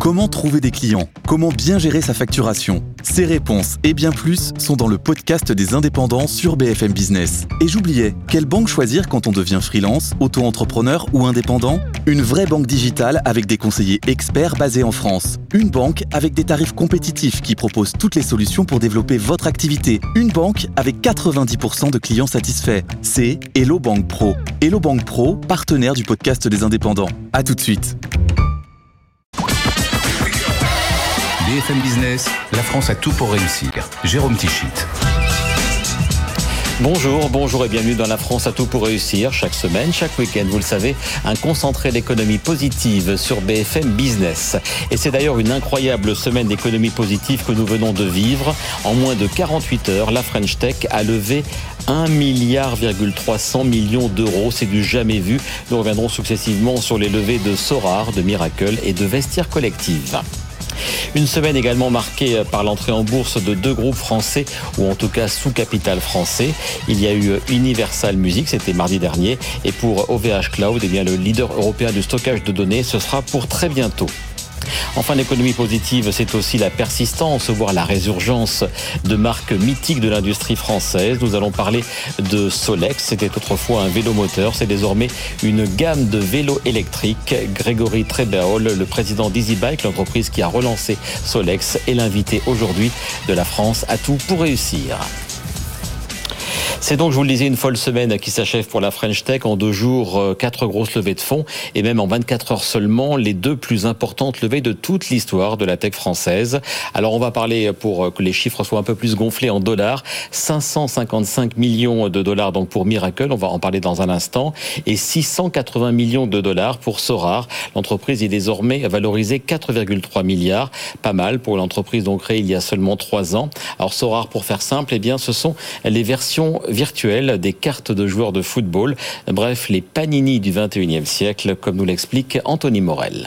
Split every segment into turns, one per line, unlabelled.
Comment trouver des clients ? Comment bien gérer sa facturation ? Ces réponses et bien plus sont dans le podcast des indépendants sur BFM Business. Et j'oubliais, quelle banque choisir quand on devient freelance, auto-entrepreneur ou indépendant ? Une vraie banque digitale avec des conseillers experts basés en France. Une banque avec des tarifs compétitifs qui propose toutes les solutions pour développer votre activité. Une banque avec 90% de clients satisfaits. C'est Hello Bank Pro. Hello Bank Pro, partenaire du podcast des indépendants. À tout de suite.
BFM Business, la France a tout pour réussir. Jérôme Tichit.
Bonjour et bienvenue dans La France a tout pour réussir. Chaque semaine, chaque week-end, vous le savez, un concentré d'économie positive sur BFM Business. Et c'est d'ailleurs une incroyable semaine d'économie positive que nous venons de vivre. En moins de 48 heures, la French Tech a levé 1,3 milliard d'euros. C'est du jamais vu. Nous reviendrons successivement sur les levées de Sorar, de Miracle et de Vestiaire Collective. Une semaine également marquée par l'entrée en bourse de deux groupes français, ou en tout cas sous capital français. Il y a eu Universal Music, c'était mardi dernier, et pour OVH Cloud, le leader européen du stockage de données, ce sera pour très bientôt. Enfin, l'économie positive, c'est aussi la persistance, voire la résurgence de marques mythiques de l'industrie française. Nous allons parler de Solex. C'était autrefois un vélo moteur. C'est désormais une gamme de vélos électriques. Grégory Trébéol, le président d'EasyBike, l'entreprise qui a relancé Solex, est l'invité aujourd'hui de La France à tout pour réussir. C'est donc, je vous le disais, une folle semaine qui s'achève pour la French Tech. En 2 jours, 4 grosses levées de fonds et même en 24 heures seulement, les 2 plus importantes levées de toute l'histoire de la tech française. Alors on va parler, pour que les chiffres soient un peu plus gonflés en dollars, 555 millions de dollars donc pour Miracle, on va en parler dans un instant, et 680 millions de dollars pour Sorar. L'entreprise est désormais valorisée 4,3 milliards, pas mal pour l'entreprise donc créée il y a seulement 3 ans. Alors Sorar, pour faire simple, ce sont les versions virtuelles des cartes de joueurs de football. Bref, les Panini du 21e siècle, comme nous l'explique Anthony Morel.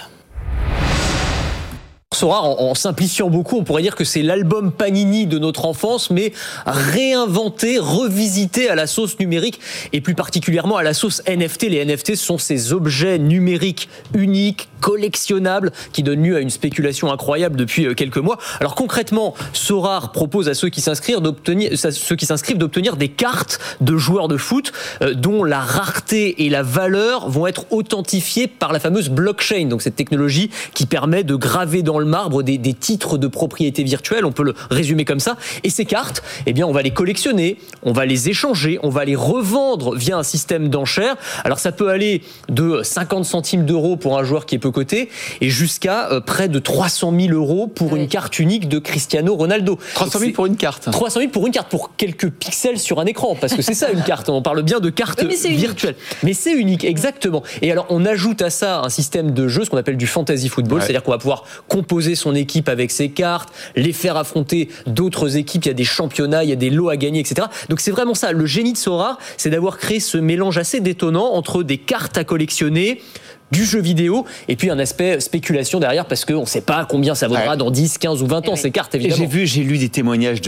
Sorar, en simplifiant beaucoup, on pourrait dire que c'est l'album Panini de notre enfance, mais réinventé, revisité à la sauce numérique et plus particulièrement à la sauce NFT. Les NFT sont ces objets numériques uniques, collectionnables, qui donnent lieu à une spéculation incroyable depuis quelques mois. Alors concrètement, Sorar propose à ceux qui s'inscrivent d'obtenir des cartes de joueurs de foot dont la rareté et la valeur vont être authentifiées par la fameuse blockchain, donc cette technologie qui permet de graver dans le marbre des titres de propriété virtuelle, on peut le résumer comme ça. Et ces cartes, on va les collectionner, on va les échanger, on va les revendre via un système d'enchères. Alors ça peut aller de 50 centimes d'euros pour un joueur qui est peu coté et jusqu'à près de 300 000 euros pour une carte unique de Cristiano Ronaldo.
300 000 pour une carte.
300 000 pour une carte, pour quelques pixels sur un écran, parce que c'est ça une carte. On parle bien de carte virtuelle. Mais c'est unique, exactement. Et alors on ajoute à ça un système de jeu, ce qu'on appelle du fantasy football, c'est-à-dire qu'on va pouvoir composer son équipe avec ses cartes, les faire affronter d'autres équipes, il y a des championnats, il y a des lots à gagner, etc. Donc c'est vraiment ça, le génie de Sorar, c'est d'avoir créé ce mélange assez détonnant entre des cartes à collectionner, du jeu vidéo, et puis un aspect spéculation derrière, parce qu'on ne sait pas combien ça vaudra dans 10, 15 ou 20 ans, ces cartes, évidemment.
J'ai lu des témoignages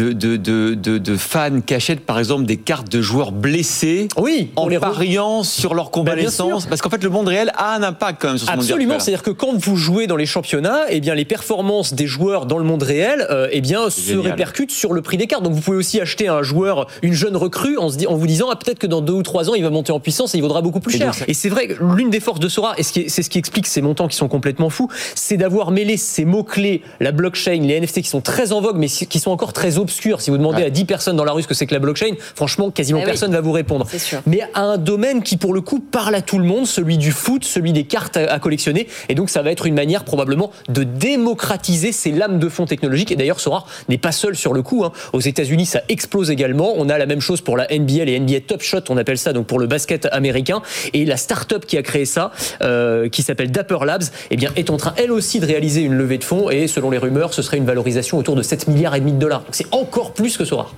de fans qui achètent, par exemple, des cartes de joueurs blessés en pariant sur leur convalescence, parce qu'en fait, le monde réel a un impact quand même sur ce monde virtuel.
Absolument, c'est-à-dire que quand vous jouez dans les championnats, les performances des joueurs dans le monde réel se répercutent sur le prix des cartes. Donc vous pouvez aussi acheter un joueur, une jeune recrue, en vous disant peut-être que dans 2 ou 3 ans, il va monter en puissance et il vaudra beaucoup plus cher. Et c'est vrai, l'une des forces de Sorar, et c'est ce qui explique ces montants qui sont complètement fous, c'est d'avoir mêlé ces mots-clés, la blockchain, les NFT qui sont très en vogue, mais qui sont encore très obscurs. Si vous demandez à 10 personnes dans la rue ce que c'est que la blockchain, franchement, quasiment personne va vous répondre. Mais à un domaine qui, pour le coup, parle à tout le monde, celui du foot, celui des cartes à collectionner. Et donc, ça va être une manière, probablement, de démocratiser ces lames de fond technologiques. Et d'ailleurs, Sorar n'est pas seul sur le coup. Aux États-Unis, ça explose également. On a la même chose pour la NBA, les NBA Top Shot, on appelle ça, donc pour le basket américain. Et la start-up qui a créé ça, qui s'appelle Dapper Labs, est en train, elle aussi, de réaliser une levée de fonds, et selon les rumeurs, ce serait une valorisation autour de 7,5 milliards de dollars. Donc c'est encore plus que Sorar.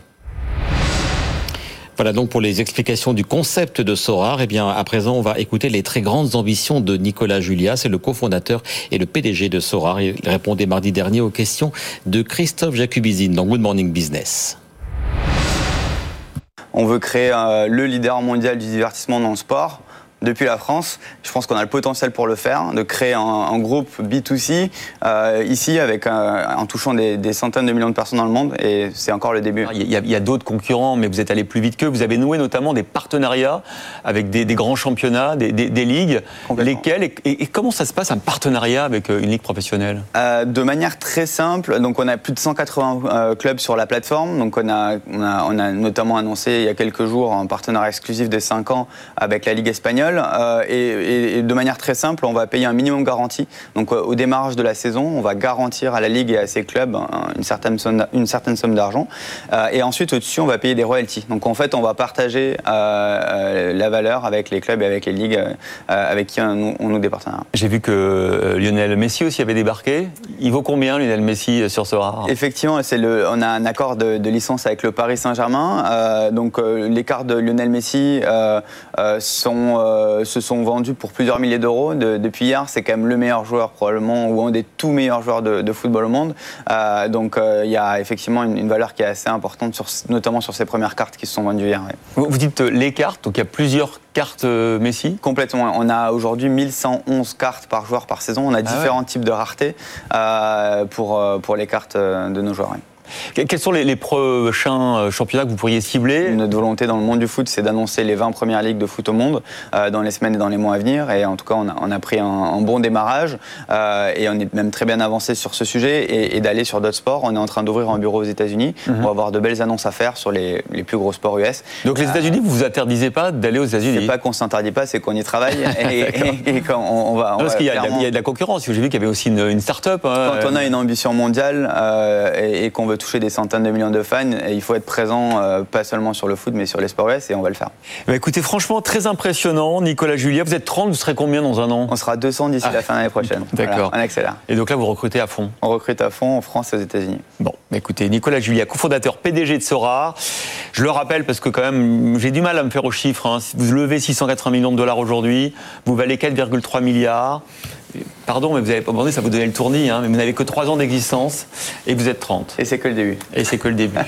Voilà donc pour les explications du concept de Sorar. À présent, on va écouter les très grandes ambitions de Nicolas Julia. C'est le cofondateur et le PDG de Sorar. Il répondait mardi dernier aux questions de Christophe Jacubizine dans Good Morning Business.
On veut créer le leader mondial du divertissement dans le sport. depuis la France. Je pense qu'on a le potentiel pour le faire, de créer un groupe B2C ici en touchant des centaines de millions de personnes dans le monde, et c'est encore le début.
Il y a d'autres concurrents, mais vous êtes allé plus vite qu'eux. Vous avez noué notamment des partenariats avec des grands championnats, des ligues. Lesquels et comment ça se passe un partenariat avec une ligue professionnelle?
De manière très simple. Donc on a plus de 180 clubs sur la plateforme. Donc on a notamment annoncé il y a quelques jours un partenariat exclusif de 5 ans avec la Ligue espagnole. Et de manière très simple, on va payer un minimum garanti. Donc au démarrage de la saison, on va garantir à la Ligue et à ses clubs une certaine somme d'argent. Et ensuite, au-dessus, on va payer des royalties. Donc en fait, on va partager la valeur avec les clubs et avec les ligues avec qui on noue des partenariats.
J'ai vu que Lionel Messi aussi avait débarqué. Il vaut combien, Lionel Messi, sur Sorare?
Effectivement, on a un accord de licence avec le Paris Saint-Germain. Donc les cartes de Lionel Messi se sont vendues pour plusieurs milliers d'euros depuis hier. C'est quand même le meilleur joueur probablement, ou un des tout meilleurs joueurs de football au monde. Donc il y a effectivement une valeur qui est assez importante, notamment sur ces premières cartes qui se sont vendues hier. Ouais.
Vous dites les cartes, donc il y a plusieurs cartes Messi?
Complètement. On a aujourd'hui 1111 cartes par joueur par saison. On a différents types de rareté pour les cartes de nos joueurs. Ouais.
Quels sont les prochains championnats que vous pourriez cibler?
Notre volonté dans le monde du foot, c'est d'annoncer les 20 premières ligues de foot au monde dans les semaines et dans les mois à venir. Et en tout cas, on a pris un bon démarrage et on est même très bien avancé sur ce sujet et d'aller sur d'autres sports. On est en train d'ouvrir un bureau aux États-Unis. On va avoir de belles annonces à faire sur les plus gros sports US.
Donc les États-Unis, vous vous interdisez pas d'aller aux États-Unis?
C'est pas qu'on s'interdit pas, c'est qu'on y travaille et quand on va.
Parce qu'il y a de la concurrence. J'ai vu qu'il y avait aussi une start-up.
Quand on a une ambition mondiale et qu'on veut toucher des centaines de millions de fans, et il faut être présent pas seulement sur le foot mais sur les sports US, et on va le faire.
Bah écoutez, franchement très impressionnant. Nicolas Julia, vous êtes 30, vous serez combien dans un an?
On sera 200 d'ici la fin de l'année prochaine.
D'accord.
Voilà, on accélère.
Et donc là vous recrutez à fond?
On recrute à fond en France et aux États-Unis.
Bon, bah écoutez, Nicolas Julia, cofondateur PDG de Sorare. Je le rappelle parce que quand même j'ai du mal à me faire aux chiffres. Hein. Si vous levez 680 millions de dollars aujourd'hui, vous valez 4,3 milliards. Pardon, mais vous n'avez pas demandé, ça vous donnait le tournis, hein, mais vous n'avez que 3 ans d'existence et vous êtes 30.
Et c'est que le début.
Et c'est que le début.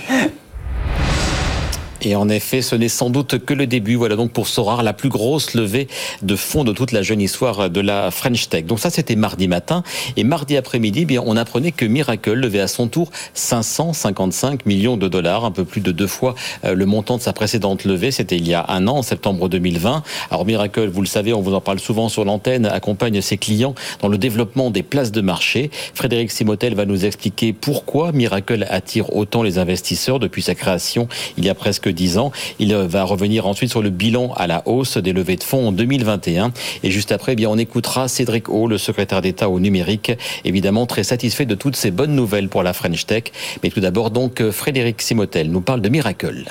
Et en effet, ce n'est sans doute que le début. Voilà donc pour Sorare la plus grosse levée de fonds de toute la jeune histoire de la French Tech. Donc ça, c'était mardi matin. Et mardi après-midi, bien, on apprenait que Miracle levait à son tour 555 millions de dollars, un peu plus de 2 fois le montant de sa précédente levée. C'était il y a un an, en septembre 2020. Alors Miracle, vous le savez, on vous en parle souvent sur l'antenne, accompagne ses clients dans le développement des places de marché. Frédéric Simotel va nous expliquer pourquoi Miracle attire autant les investisseurs depuis sa création il y a presque 10 ans. Il va revenir ensuite sur le bilan à la hausse des levées de fonds en 2021. Et juste après, eh bien, on écoutera Cédric O, le secrétaire d'État au numérique, évidemment très satisfait de toutes ces bonnes nouvelles pour la French Tech. Mais tout d'abord, donc, Frédéric Simotel nous parle de Miracle.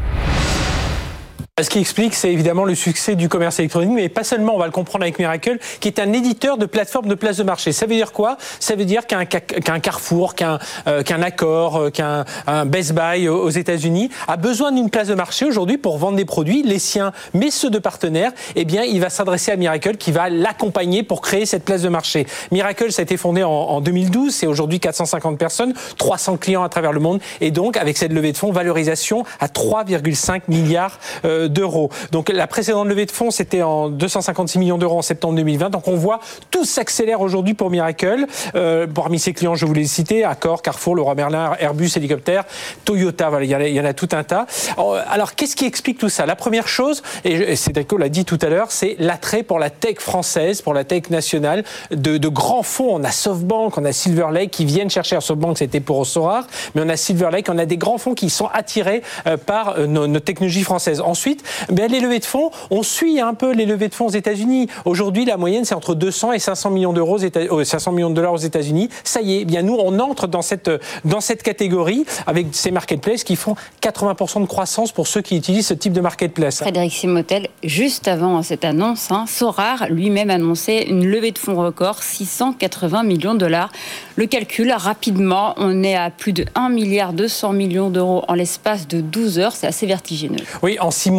Ce qui explique, c'est évidemment le succès du commerce électronique, mais pas seulement, on va le comprendre avec Miracle, qui est un éditeur de plateforme de places de marché. Ça veut dire quoi? Ça veut dire qu'un Carrefour, qu'un Accor, qu'un Best Buy aux États-Unis a besoin d'une place de marché aujourd'hui pour vendre des produits, les siens, mais ceux de partenaires. Eh bien, il va s'adresser à Miracle qui va l'accompagner pour créer cette place de marché. Miracle, ça a été fondé en 2012, c'est aujourd'hui 450 personnes, 300 clients à travers le monde, et donc avec cette levée de fonds, valorisation à 3,5 milliards d'euros. Donc la précédente levée de fonds, c'était en 256 millions d'euros en septembre 2020. Donc on voit, tout s'accélère aujourd'hui pour Miracle. Parmi ses clients, je vous l'ai cité, Accor, Carrefour, Leroy Merlin, Airbus, Hélicoptère, Toyota, voilà, il y en a tout un tas. Alors qu'est-ce qui explique tout ça? La première chose, et Cédric l'a dit tout à l'heure, c'est l'attrait pour la tech française, pour la tech nationale, de grands fonds. On a SoftBank, on a Silver Lake qui viennent chercher. À SoftBank, c'était pour Sorare, mais on a Silver Lake, on a des grands fonds qui sont attirés par nos technologies françaises. Ensuite, les levées de fonds, on suit un peu les levées de fonds aux États-Unis. Aujourd'hui, la moyenne, c'est entre 200 et 500 millions d'euros, 500 millions de dollars aux États-Unis. Ça y est, bien nous, on entre dans cette catégorie avec ces marketplaces qui font 80% de croissance pour ceux qui utilisent ce type de marketplace.
Frédéric Simotel, juste avant cette annonce, Sorare lui-même annonçait une levée de fonds record, 680 millions de dollars. Le calcul, rapidement, on est à plus de 1,2 milliard d'euros en l'espace de 12 heures. C'est assez vertigineux.
Oui, en 6 mois.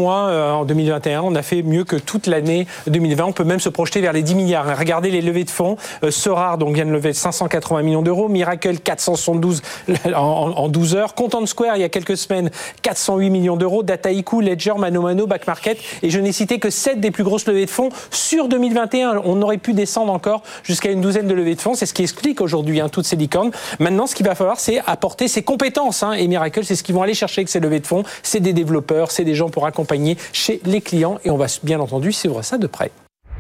moins en 2021. On a fait mieux que toute l'année 2020. On peut même se projeter vers les 10 milliards. Regardez les levées de fonds. Sorar donc vient de lever 580 millions d'euros. Miracle 472 en 12 heures. Content Square il y a quelques semaines 408 millions d'euros. Dataiku, Ledger, Mano, Back Market. Et je n'ai cité que 7 des plus grosses levées de fonds sur 2021. On aurait pu descendre encore jusqu'à une douzaine de levées de fonds. C'est ce qui explique aujourd'hui toutes ces licornes. Maintenant, ce qu'il va falloir, c'est apporter ses compétences. Et Miracle, c'est ce qu'ils vont aller chercher avec ces levées de fonds. C'est des développeurs, c'est des gens pour accompagner chez les clients. Et on va bien entendu suivre ça de près.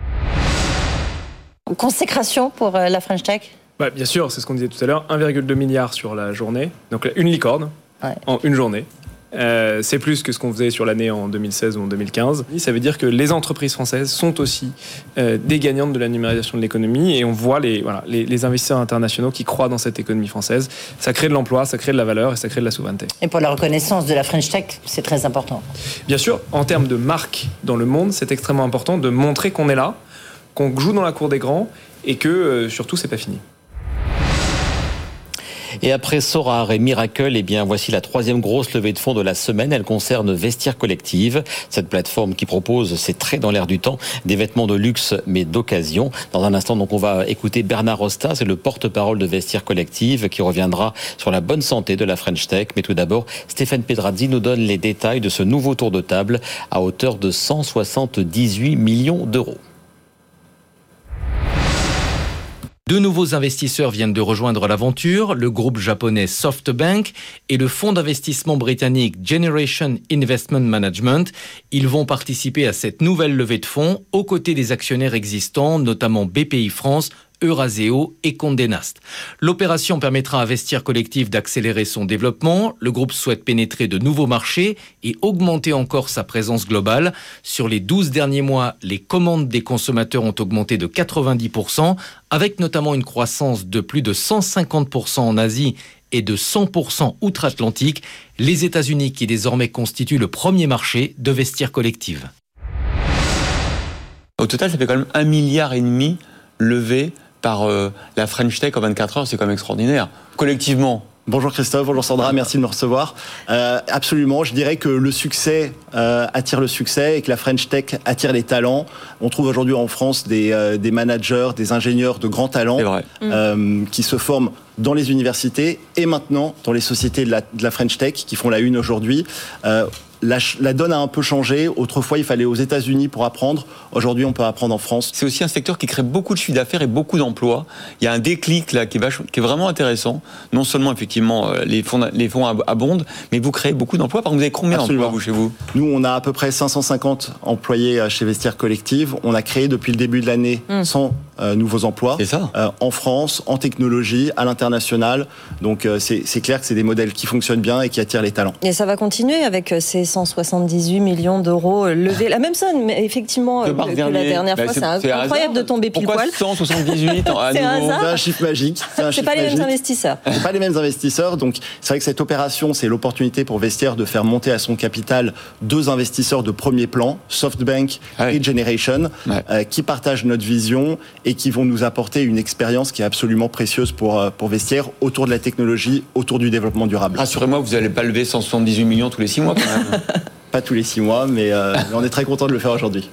Consécration pour la French Tech ?
Bien sûr, c'est ce qu'on disait tout à l'heure. 1,2 milliard sur la journée. Donc une licorne en une journée. C'est plus que ce qu'on faisait sur l'année en 2016 ou en 2015. Ça veut dire que les entreprises françaises sont aussi des gagnantes de la numérisation de l'économie et on voit les investisseurs internationaux qui croient dans cette économie française. Ça crée de l'emploi, ça crée de la valeur et ça crée de la souveraineté.
Et pour la reconnaissance de la French Tech, c'est très important.
Bien sûr, en termes de marque dans le monde, c'est extrêmement important de montrer qu'on est là, qu'on joue dans la cour des grands et que surtout c'est pas fini.
Et après Sorar et Miracle, voici la troisième grosse levée de fonds de la semaine. Elle concerne Vestiaire Collective, cette plateforme qui propose, c'est très dans l'air du temps, des vêtements de luxe mais d'occasion. Dans un instant, donc, on va écouter Bernard Rosta, c'est le porte-parole de Vestiaire Collective qui reviendra sur la bonne santé de la French Tech. Mais tout d'abord, Stéphane Pedrazzi nous donne les détails de ce nouveau tour de table à hauteur de 178 millions d'euros.
Deux nouveaux investisseurs viennent de rejoindre l'aventure, le groupe japonais SoftBank et le fonds d'investissement britannique Generation Investment Management. Ils vont participer à cette nouvelle levée de fonds aux côtés des actionnaires existants, notamment BPI France, Euraseo et Condé Nast. L'opération permettra à Vestiaire Collective d'accélérer son développement. Le groupe souhaite pénétrer de nouveaux marchés et augmenter encore sa présence globale. Sur les 12 derniers mois, les commandes des consommateurs ont augmenté de 90%, avec notamment une croissance de plus de 150% en Asie et de 100% outre-Atlantique. Les États-Unis qui désormais constituent le premier marché de Vestiaire Collective.
Au total, ça fait quand même 1,5 milliard levé par la French Tech en 24 heures, c'est quand même extraordinaire. Collectivement.
Bonjour Christophe, bonjour Sandra, merci de me recevoir. Absolument, je dirais que le succès attire le succès et que la French Tech attire les talents. On trouve aujourd'hui en France des managers, des ingénieurs de grands talents qui se forment dans les universités et maintenant dans les sociétés de la French Tech qui font la une aujourd'hui. La donne a un peu changé. Autrefois, il fallait aux États-Unis pour apprendre. Aujourd'hui, on peut apprendre en France.
C'est aussi un secteur qui crée beaucoup de chiffre d'affaires et beaucoup d'emplois. Il y a un déclic là qui est vraiment intéressant. Non seulement, effectivement, les fonds abondent, mais vous créez beaucoup d'emplois. Par exemple, vous avez combien d'emplois, vous, chez vous ?
Nous, on a à peu près 550 employés chez Vestiaire Collective. On a créé depuis le début de l'année 100 nouveaux emplois.
C'est ça.
En France, en technologie, à l'international. Donc, c'est clair que c'est des modèles qui fonctionnent bien et qui attirent les talents.
Et ça va continuer avec ces 178 millions d'euros levés. La même somme, mais effectivement, que la dernière fois. C'est incroyable de tomber pile poil.
Pourquoi 178 à nouveau ?
C'est un chiffre magique.
C'est pas les mêmes investisseurs.
C'est pas les mêmes investisseurs. Donc, c'est vrai que cette opération, c'est l'opportunité pour Vestiaire de faire monter à son capital deux investisseurs de premier plan, SoftBank et Generation, qui partagent notre vision et qui vont nous apporter une expérience qui est absolument précieuse pour Vestiaire autour de la technologie, autour du développement durable.
Rassurez-moi, vous n'allez pas lever 178 millions tous les 6 mois quand même.
Pas tous les 6 mois, mais on est très content de le faire aujourd'hui.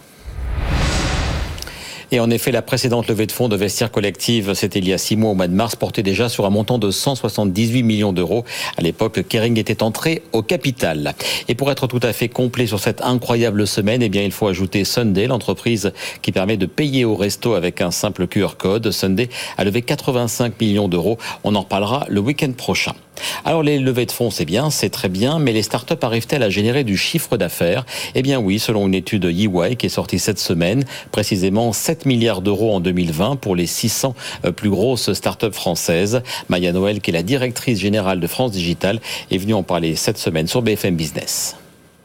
Et en effet, la précédente levée de fonds de Vestiaire Collective, c'était il y a 6 mois au mois de mars, portait déjà sur un montant de 178 millions d'euros. À l'époque, Kering était entré au capital. Et pour être tout à fait complet sur cette incroyable semaine, il faut ajouter Sunday, l'entreprise qui permet de payer au resto avec un simple QR code. Sunday a levé 85 millions d'euros. On en reparlera le week-end prochain. Alors les levées de fonds, c'est bien, c'est très bien, mais les startups arrivent-elles à générer du chiffre d'affaires ? Oui, selon une étude EY qui est sortie cette semaine, précisément 7 milliards d'euros en 2020 pour les 600 plus grosses startups françaises. Maya Noël, qui est la directrice générale de France Digital, est venue en parler cette semaine sur BFM Business.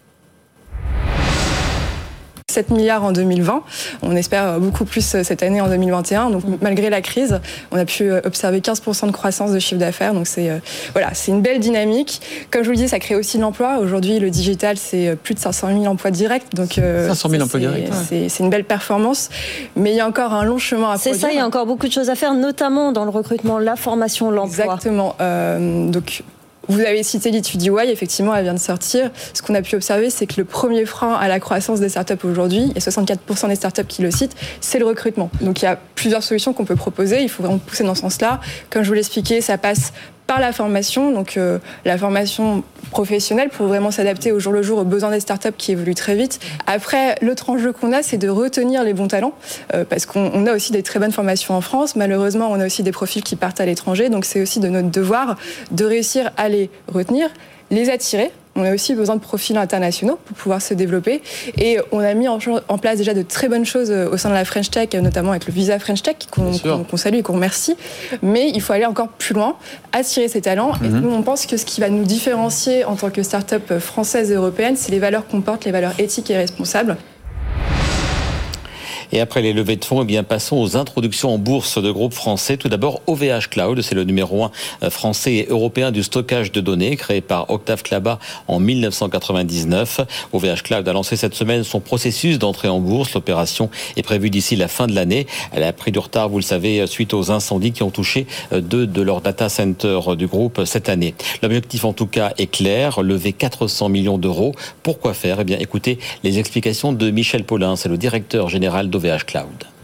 7 milliards en 2020. On espère beaucoup plus cette année en 2021. Donc, malgré la crise, on a pu observer 15% de croissance de chiffre d'affaires. Donc, c'est une belle dynamique. Comme je vous le dis, ça crée aussi de l'emploi. Aujourd'hui, le digital, c'est plus de 500 000 emplois directs. Donc,
500 000 emplois directs.
C'est une belle performance. Mais il y a encore un long chemin à produire.
C'est ça, il y a encore beaucoup de choses à faire, notamment dans le recrutement, la formation, l'emploi.
Exactement. Vous avez cité l'E2DY, effectivement, elle vient de sortir. Ce qu'on a pu observer, c'est que le premier frein à la croissance des startups aujourd'hui, et 64% des startups qui le citent, c'est le recrutement. Donc il y a plusieurs solutions qu'on peut proposer, il faut vraiment pousser dans ce sens-là. Comme je vous l'expliquais, ça passe par la formation, donc la formation professionnelle pour vraiment s'adapter au jour le jour aux besoins des startups qui évoluent très vite. Après, l'autre enjeu qu'on a, c'est de retenir les bons talents, parce qu'on a aussi des très bonnes formations en France. Malheureusement, on a aussi des profils qui partent à l'étranger, donc c'est aussi de notre devoir de réussir à les retenir, les attirer. On a aussi besoin de profils internationaux pour pouvoir se développer. Et on a mis en place déjà de très bonnes choses au sein de la French Tech, notamment avec le Visa French Tech, qu'on salue et qu'on remercie. Mais il faut aller encore plus loin, attirer ces talents. Et nous, on pense que ce qui va nous différencier en tant que start-up française et européenne, c'est les valeurs qu'on porte, les valeurs éthiques et responsables.
Et après les levées de fonds, eh bien, passons aux introductions en bourse de groupes français. Tout d'abord, OVH Cloud, c'est le numéro 1 français et européen du stockage de données, créé par Octave Klaba en 1999. OVH Cloud a lancé cette semaine son processus d'entrée en bourse. L'opération est prévue d'ici la fin de l'année. Elle a pris du retard, vous le savez, suite aux incendies qui ont touché 2 de leurs data centers du groupe cette année. L'objectif, en tout cas, est clair, lever 400 millions d'euros. Pourquoi faire ? Eh bien, écoutez les explications de Michel Paulin, c'est le directeur général d'OVH Cloud.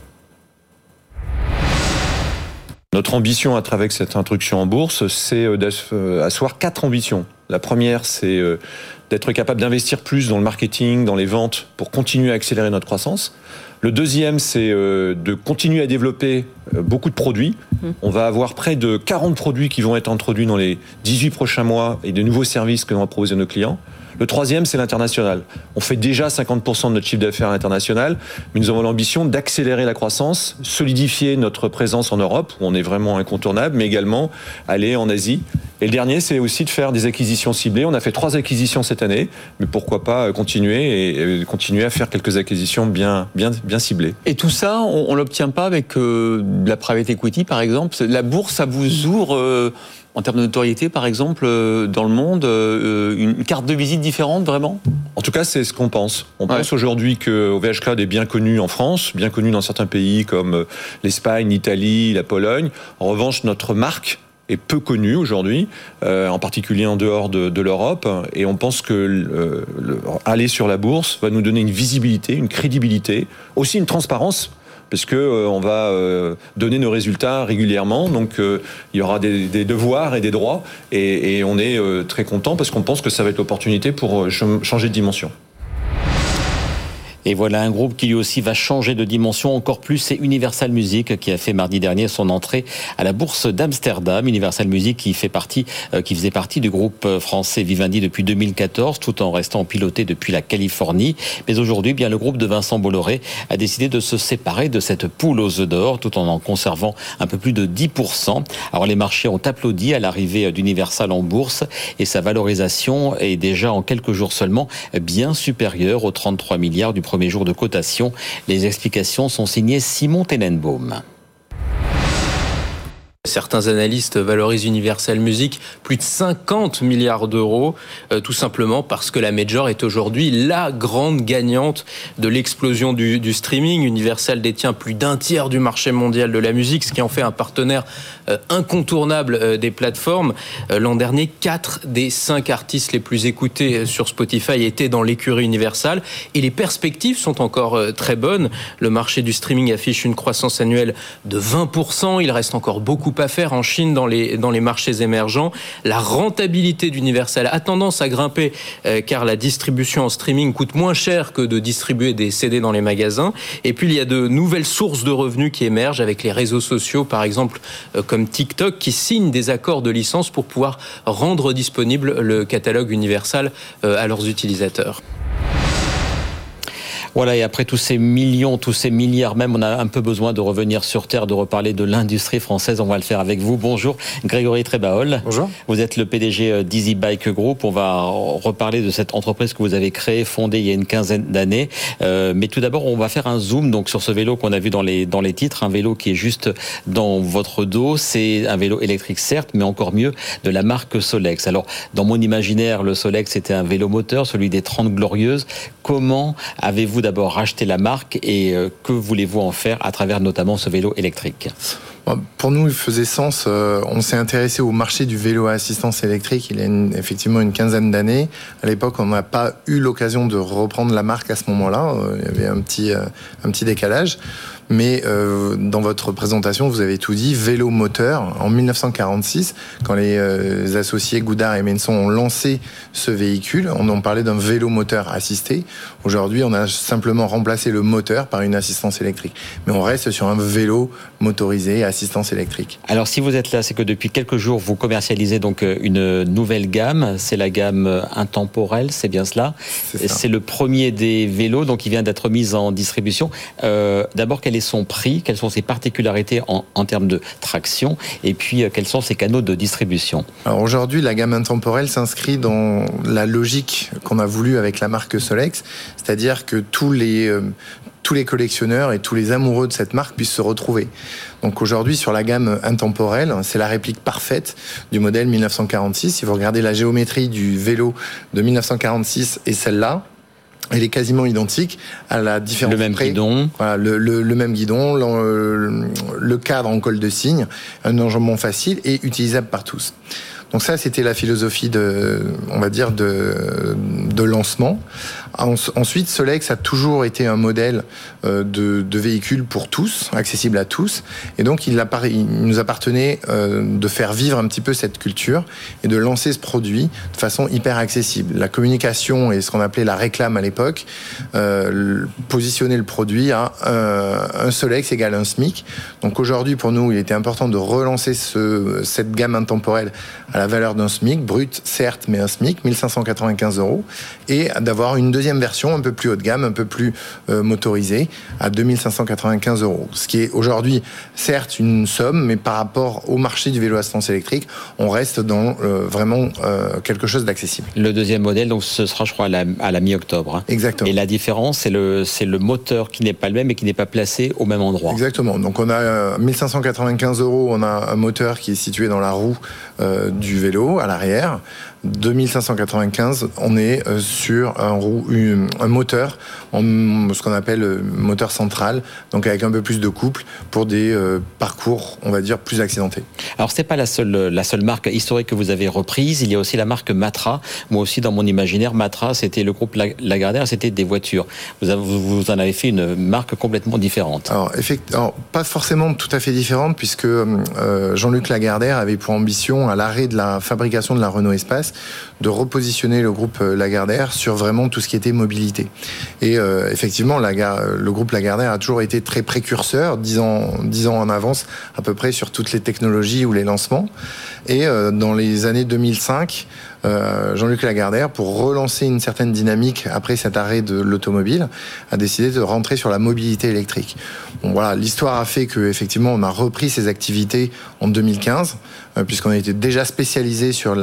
Notre ambition à travers cette introduction en bourse, c'est d'asseoir 4 ambitions. La première, c'est d'être capable d'investir plus dans le marketing, dans les ventes, pour continuer à accélérer notre croissance. Le deuxième, c'est de continuer à développer beaucoup de produits. On va avoir près de 40 produits qui vont être introduits dans les 18 prochains mois et de nouveaux services que l'on va proposer à nos clients. Le troisième, c'est l'international. On fait déjà 50% de notre chiffre d'affaires international, mais nous avons l'ambition d'accélérer la croissance, solidifier notre présence en Europe, où on est vraiment incontournable, mais également aller en Asie. Et le dernier, c'est aussi de faire des acquisitions ciblées. On a fait 3 acquisitions cette année, mais pourquoi pas continuer à faire quelques acquisitions bien ciblées.
Et tout ça, on l'obtient pas avec de la private equity, par exemple. La bourse, ça vous ouvre... en termes de notoriété, par exemple, dans le monde, une carte de visite différente, vraiment ?
En tout cas, c'est ce qu'on pense. On pense aujourd'hui que OVH Cloud est bien connu en France, bien connu dans certains pays comme l'Espagne, l'Italie, la Pologne. En revanche, notre marque est peu connue aujourd'hui, en particulier en dehors de l'Europe. Et on pense que aller sur la bourse va nous donner une visibilité, une crédibilité, aussi une transparence, parce que on va donner nos résultats régulièrement, donc il y aura des devoirs et des droits, et on est très content parce qu'on pense que ça va être l'opportunité pour changer de dimension.
Et voilà un groupe qui lui aussi va changer de dimension encore plus, c'est Universal Music qui a fait mardi dernier son entrée à la bourse d'Amsterdam. Universal Music qui faisait partie du groupe français Vivendi depuis 2014, tout en restant piloté depuis la Californie. Mais aujourd'hui, bien le groupe de Vincent Bolloré a décidé de se séparer de cette poule aux œufs d'or, tout en conservant un peu plus de 10%. Alors les marchés ont applaudi à l'arrivée d'Universal en bourse et sa valorisation est déjà en quelques jours seulement bien supérieure aux 33 milliards du premier jour de cotation. Les explications sont signées Simon Tenenbaum.
Certains analystes valorisent Universal Music plus de 50 milliards d'euros, tout simplement parce que la Major est aujourd'hui la grande gagnante de l'explosion du streaming. Universal détient plus d'un tiers du marché mondial de la musique, ce qui en fait un partenaire incontournable des plateformes. L'an dernier, 4 des 5 artistes les plus écoutés sur Spotify étaient dans l'écurie Universal, et les perspectives sont encore très bonnes. Le marché du streaming affiche une croissance annuelle de 20%. Il reste encore beaucoup à faire en Chine dans les marchés émergents. La rentabilité d'Universal a tendance à grimper car la distribution en streaming coûte moins cher que de distribuer des CD dans les magasins. Et puis il y a de nouvelles sources de revenus qui émergent avec les réseaux sociaux, par exemple comme TikTok, qui signent des accords de licence pour pouvoir rendre disponible le catalogue Universal à leurs utilisateurs.
Voilà, et après tous ces millions, tous ces milliards même, on a un peu besoin de revenir sur Terre, de reparler de l'industrie française. On va le faire avec vous. Bonjour, Grégory Trébaol.
Bonjour. Vous
êtes le PDG d'Easy Bike Group. On va reparler de cette entreprise que vous avez créée, fondée il y a une quinzaine d'années. Mais tout d'abord, on va faire un zoom donc sur ce vélo qu'on a vu dans les titres. Un vélo qui est juste dans votre dos. C'est un vélo électrique, certes, mais encore mieux, de la marque Solex. Alors, dans mon imaginaire, le Solex, c'était un vélo moteur, celui des 30 Glorieuses. Comment avez-vous d'abord racheté la marque et que voulez-vous en faire à travers notamment ce vélo électrique ?
Pour nous, il faisait sens. On s'est intéressé au marché du vélo à assistance électrique il y a effectivement une quinzaine d'années. À l'époque, on n'a pas eu l'occasion de reprendre la marque à ce moment-là. Il y avait un petit décalage. Mais dans votre présentation, vous avez tout dit. Vélo moteur, en 1946, quand les associés Goudard et Menson ont lancé ce véhicule, on en parlait d'un vélo moteur assisté. Aujourd'hui, on a simplement remplacé le moteur par une assistance électrique. Mais on reste sur un vélo motorisé à assistance électrique.
Alors, si vous êtes là, c'est que depuis quelques jours, vous commercialisez donc une nouvelle gamme. C'est la gamme intemporelle, c'est bien cela. C'est le premier des vélos, donc il vient d'être mis en distribution. D'abord, quel est son prix, quelles sont ses particularités en termes de traction, et puis quels sont ses canaux de distribution?
Alors aujourd'hui, la gamme intemporelle s'inscrit dans la logique qu'on a voulu avec la marque Solex, c'est-à-dire que tous les collectionneurs et tous les amoureux de cette marque puissent se retrouver. Donc aujourd'hui, sur la gamme intemporelle, c'est la réplique parfaite du modèle 1946. Si vous regardez la géométrie du vélo de 1946 et celle-là, elle est quasiment identique à la différence.
Le même guidon.
Voilà, le même guidon, le cadre en colle de cygne, un enjambement facile et utilisable par tous. Donc ça, c'était la philosophie de lancement. Ensuite, Solex a toujours été un modèle de véhicule pour tous, accessible à tous. Et donc, il nous appartenait de faire vivre un petit peu cette culture et de lancer ce produit de façon hyper accessible. La communication et ce qu'on appelait la réclame à l'époque, positionner le produit à un Solex égale un SMIC. Donc aujourd'hui, pour nous, il était important de relancer cette gamme intemporelle à la valeur d'un SMIC, brut certes, mais un SMIC, 1595 €, et d'avoir une deuxième version un peu plus haut de gamme, un peu plus motorisée, à 2595 €. Ce qui est aujourd'hui, certes, une somme, mais par rapport au marché du vélo à assistance électrique, on reste dans vraiment quelque chose d'accessible.
Le deuxième modèle, donc, ce sera, je crois, à la mi-octobre. Hein.
Exactement.
Et la différence, c'est le moteur qui n'est pas le même et qui n'est pas placé au même endroit.
Exactement. Donc on a 1595 €, on a un moteur qui est situé dans la roue du vélo, à l'arrière. 2595, on est sur un moteur, ce qu'on appelle moteur central, donc avec un peu plus de couple pour des parcours, on va dire, plus accidentés.
Alors, c'est pas la seule marque historique que vous avez reprise. Il y a aussi la marque Matra. Moi aussi, dans mon imaginaire, Matra, c'était le groupe Lagardère, c'était des voitures. Vous en avez fait une marque complètement différente.
Alors, pas forcément tout à fait différente, puisque Jean-Luc Lagardère avait pour ambition, à l'arrêt de la fabrication de la Renault Espace, de repositionner le groupe Lagardère sur vraiment tout ce qui était mobilité. Et effectivement, le groupe Lagardère a toujours été très précurseur, 10 ans en avance à peu près sur toutes les technologies ou les lancements. Et dans les années 2005, Jean-Luc Lagardère, pour relancer une certaine dynamique après cet arrêt de l'automobile, a décidé de rentrer sur la mobilité électrique. Bon, voilà, l'histoire a fait que effectivement, on a repris ces activités en 2015, puisqu'on a été déjà spécialisé sur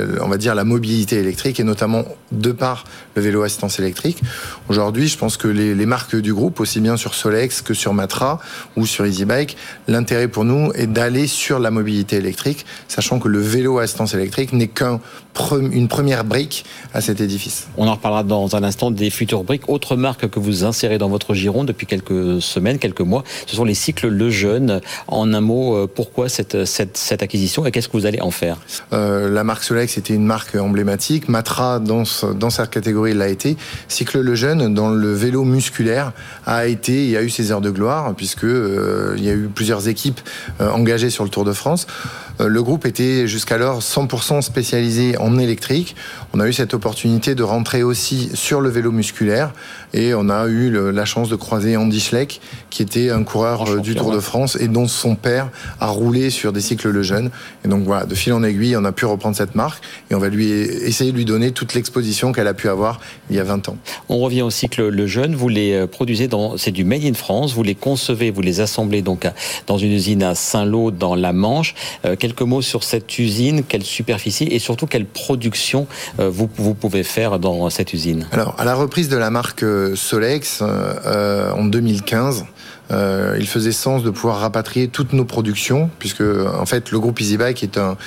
la mobilité électrique et notamment de par le vélo assistance électrique. Aujourd'hui, je pense que les marques du groupe, aussi bien sur Solex que sur Matra ou sur EasyBike, l'intérêt pour nous est d'aller sur la mobilité électrique, sachant que le vélo assistance électrique n'est qu'une première brique à cet édifice.
On en reparlera dans un instant des futures briques. Autre marque que vous insérez dans votre giron depuis quelques semaines, quelques mois, ce sont les cycles Lejeune. En un mot, pourquoi cette acquisition et qu'est-ce que vous allez en faire?
La marque Solex était une marque emblématique. Matra, dans sa catégorie, l'a été. Cycle Lejeune, dans le vélo musculaire, a eu ses heures de gloire, puisque il y a eu plusieurs équipes engagées sur le Tour de France. Le groupe était jusqu'alors 100% spécialisé en électrique. On a eu cette opportunité de rentrer aussi sur le vélo musculaire et on a eu la chance de croiser Andy Schleck, qui était un coureur du Tour de France et dont son père a roulé sur des cycles Lejeune. Et donc voilà, de fil en aiguille, on a pu reprendre cette marque et on va essayer de lui donner toute l'exposition qu'elle a pu avoir il y a 20 ans.
On revient au cycle Lejeune. Vous les produisez c'est du Made in France. Vous les concevez, vous les assemblez donc dans une usine à Saint-Lô dans la Manche. Quelques mots sur cette usine, quelle superficie et surtout quelle production vous pouvez faire dans cette usine?
Alors, à la reprise de la marque Solex en 2015, il faisait sens de pouvoir rapatrier toutes nos productions, puisque en fait le groupe EasyBike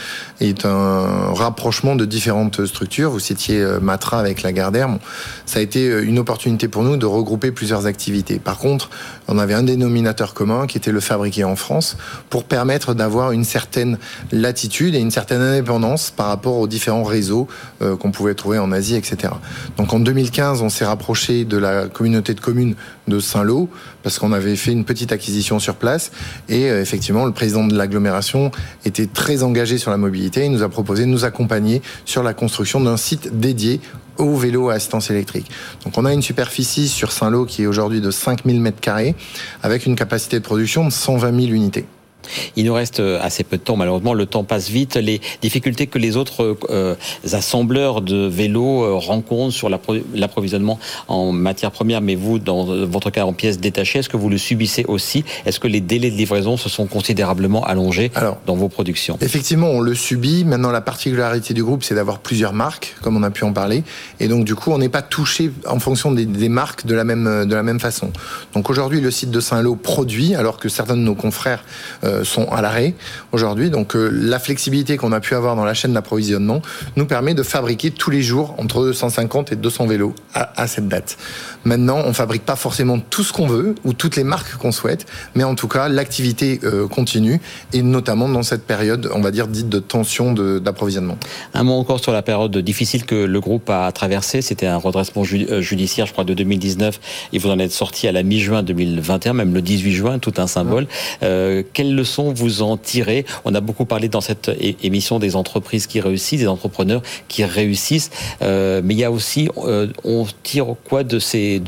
est un rapprochement de différentes structures. Vous citiez Matra avec Lagardère. Bon, ça a été une opportunité pour nous de regrouper plusieurs activités. Par contre, on avait un dénominateur commun qui était le fabriquer en France, pour permettre d'avoir une certaine latitude et une certaine indépendance par rapport aux différents réseaux qu'on pouvait trouver en Asie, etc. Donc en 2015, on s'est rapproché de la communauté de communes de Saint-Lô, parce qu'on avait fait une petite acquisition sur place, et effectivement le président de l'agglomération était très engagé sur la mobilité. Il nous a proposé de nous accompagner sur la construction d'un site dédié au vélo à assistance électrique. Donc on a une superficie sur Saint-Lô qui est aujourd'hui de 5000 m², avec une capacité de production de 120 000 unités.
Il nous reste assez peu de temps, malheureusement, le temps passe vite. Les difficultés que les autres assembleurs de vélos rencontrent sur l'approvisionnement en matières premières, mais vous, dans votre cas, en pièces détachées, est-ce que vous le subissez aussi? Est-ce que les délais de livraison se sont considérablement allongés dans vos productions? Effectivement,
on le subit. Maintenant, la particularité du groupe, c'est d'avoir plusieurs marques, comme on a pu en parler. Et donc, du coup, on n'est pas touché en fonction des marques de la même façon. Donc, aujourd'hui, le site de Saint-Lô produit, alors que certains de nos confrères sont à l'arrêt aujourd'hui. Donc la flexibilité qu'on a pu avoir dans la chaîne d'approvisionnement nous permet de fabriquer tous les jours entre 150 et 200 vélos à cette date. Maintenant, on fabrique pas forcément tout ce qu'on veut ou toutes les marques qu'on souhaite, mais en tout cas, l'activité continue, et notamment dans cette période, on va dire, dite de tension d'approvisionnement.
Un mot encore sur la période difficile que le groupe a traversée. C'était un redressement judiciaire, je crois, de 2019, et vous en êtes sorti à la mi-juin 2021, même le 18 juin, tout un symbole. Quelles leçons vous en tirez? On a beaucoup parlé dans cette émission des entreprises qui réussissent, des entrepreneurs qui réussissent, mais il y a aussi, on tire quoi de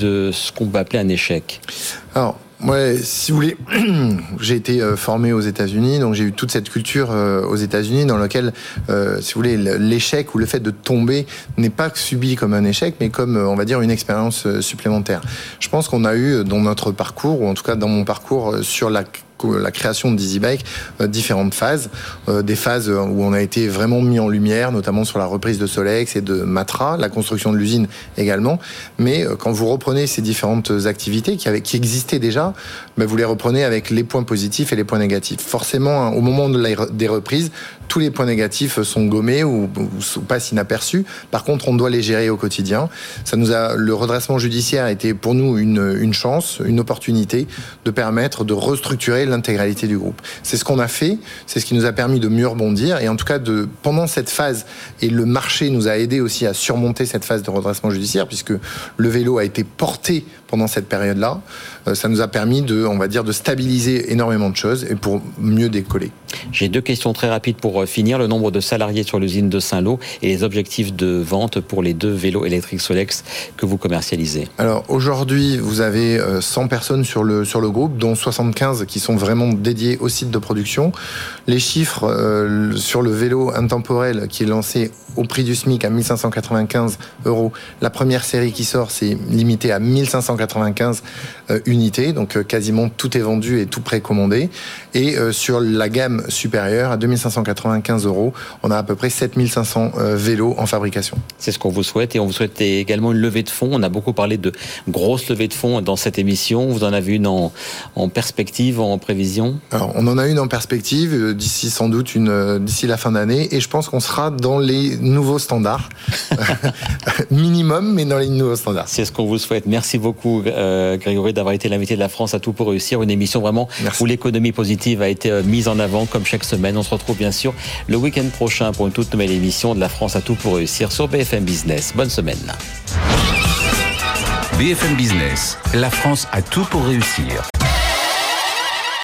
ce qu'on peut appeler un échec?
Alors, ouais, si vous voulez, j'ai été formé aux États-Unis, donc j'ai eu toute cette culture aux États-Unis dans laquelle, si vous voulez, l'échec ou le fait de tomber n'est pas subi comme un échec, mais comme, on va dire, une expérience supplémentaire. Je pense qu'on a eu dans notre parcours, ou en tout cas dans mon parcours, sur la création d'EasyBike, différentes phases, des phases où on a été vraiment mis en lumière, notamment sur la reprise de Solex et de Matra, la construction de l'usine également. Mais quand vous reprenez ces différentes activités qui existaient déjà, vous les reprenez avec les points positifs et les points négatifs. Forcément, au moment des reprises, tous les points négatifs sont gommés ou passent inaperçus. Par contre, on doit les gérer au quotidien. Le redressement judiciaire a été pour nous une chance, une opportunité de permettre de restructurer l'intégralité du groupe. C'est ce qu'on a fait, c'est ce qui nous a permis de mieux rebondir, et en tout cas pendant cette phase, et le marché nous a aidé aussi à surmonter cette phase de redressement judiciaire, puisque le vélo a été porté pendant cette période-là. Ça nous a permis de stabiliser énormément de choses et pour mieux décoller.
J'ai deux questions très rapides pour finir. Le nombre de salariés sur l'usine de Saint-Lô et les objectifs de vente pour les 2 vélos électriques Solex que vous commercialisez.
Alors aujourd'hui, vous avez 100 personnes sur le groupe, dont 75 qui sont vraiment dédiés au site de production. Les chiffres sur le vélo intemporel qui est lancé au prix du SMIC à 1595 €. La première série qui sort, c'est limité à 1595 unités, donc quasiment tout est vendu et tout précommandé. Et sur la gamme supérieure, à 2595 €, on a à peu près 7500 vélos en fabrication.
C'est ce qu'on vous souhaite, et on vous souhaite également une levée de fonds. On a beaucoup parlé de grosses levées de fonds dans cette émission. Vous en avez une en perspective, en prévision?
Alors, on en a une en perspective, d'ici sans doute d'ici la fin d'année, et je pense qu'on sera dans les nouveaux standards. Minimum, mais dans les nouveaux standards.
C'est ce qu'on vous souhaite. Merci beaucoup, Grégory, d'avoir été l'invité de la France à tout pour réussir. Une émission vraiment où l'économie positive a été mise en avant, comme chaque semaine. On se retrouve bien sûr le week-end prochain pour une toute nouvelle émission de la France à tout pour réussir sur BFM Business. Bonne semaine.
BFM Business, la France a tout pour réussir.